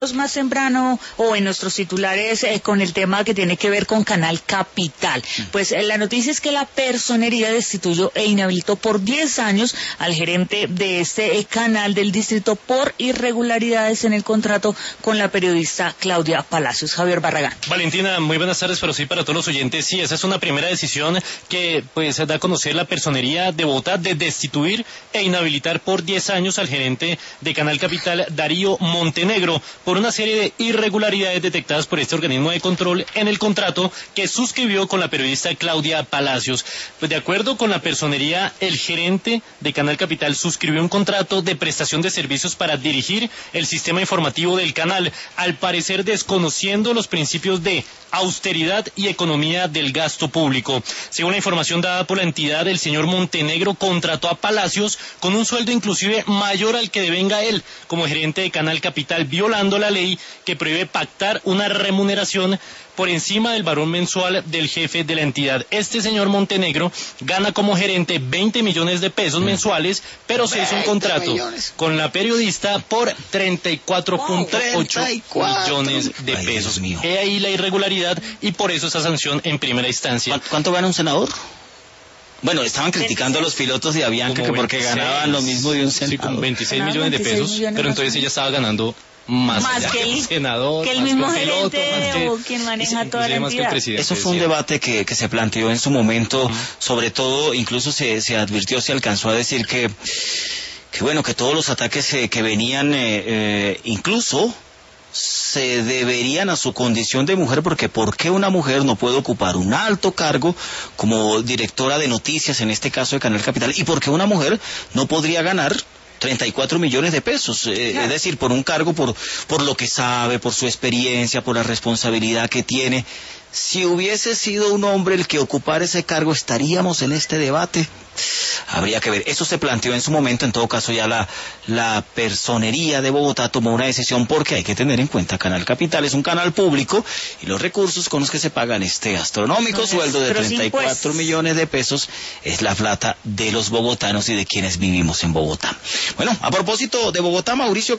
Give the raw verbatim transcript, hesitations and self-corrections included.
más temprano o en nuestros titulares eh, con el tema que tiene que ver con Canal Capital. Pues eh, la noticia es que la personería destituyó e inhabilitó por diez años al gerente de este eh, canal del distrito por irregularidades en el contrato con la periodista Claudia Palacios. Javier Barragán. Valentina, muy buenas tardes, pero sí para todos los oyentes, sí, esa es una primera decisión que pues da a conocer la personería de Bogotá de destituir e inhabilitar por diez años al gerente de Canal Capital, Darío Montenegro, por una serie de irregularidades detectadas por este organismo de control en el contrato que suscribió con la periodista Claudia Palacios. Pues de acuerdo con la personería, el gerente de Canal Capital suscribió un contrato de prestación de servicios para dirigir el sistema informativo del canal, al parecer desconociendo los principios de austeridad y economía del gasto público. Según la información dada por la entidad, el señor Montenegro contrató a Palacios con un sueldo inclusive mayor al que devenga él como gerente de Canal Capital, violando la ley que prohíbe pactar una remuneración por encima del valor mensual del jefe de la entidad. Este señor Montenegro gana como gerente veinte millones de pesos mensuales, pero se hizo un contrato millones. con la periodista por treinta y cuatro punto ocho millones de pesos. He ahí la irregularidad y por eso esa sanción en primera instancia. ¿Cuánto gana un senador? Bueno, estaban criticando a los pilotos de Avianca que porque ganaban lo mismo de un senador. Sí, con veintiséis millones de pesos, millones pero entonces ella estaba ganando más, más que el senador, que el mismo gerente o quien maneja toda la entidad. Eso fue un debate que, que se planteó en su momento, uh-huh. sobre todo, incluso se, se advirtió, se alcanzó a decir que, que bueno, que todos los ataques eh, que venían, eh, eh, incluso se deberían a su condición de mujer, porque ¿por qué una mujer no puede ocupar un alto cargo como directora de noticias, en este caso de Canal Capital? ¿Y por qué una mujer no podría ganar treinta y cuatro millones de pesos? Eh, claro. Es decir, por un cargo, por, por lo que sabe, por su experiencia, por la responsabilidad que tiene. Si hubiese sido un hombre el que ocupara ese cargo, ¿estaríamos en este debate? Habría que ver. Eso se planteó en su momento. En todo caso, ya la, la personería de Bogotá tomó una decisión, porque hay que tener en cuenta Canal Capital es un canal público y los recursos con los que se pagan este astronómico no sueldo de treinta y cuatro millones de pesos es la plata de los bogotanos y de quienes vivimos en Bogotá. Bueno, a propósito de Bogotá, Mauricio